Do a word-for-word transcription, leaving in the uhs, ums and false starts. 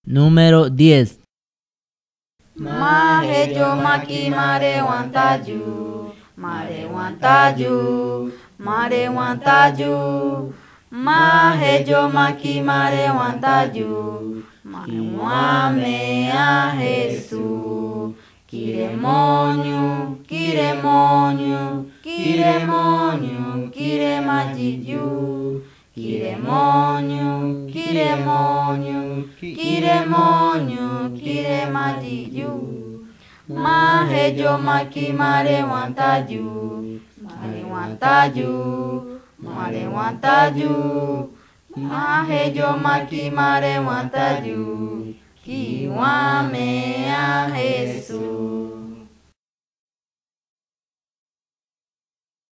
Número diez. Mahejo maki mare wantaju, mare wantaju, mare wantaju. Mahejo maki mare wantaju, mare wame a Jesu. Kiremonyo, kiremonyo, kiremonyo, kiremajiju. Kiremonyo, kiremonyo, kiremonyo, kiremajiju. Mahejo maki mare wantaju, mare wantaju, mare wantaju. Mahejo maki mare wantaju, kiwame a Jesu.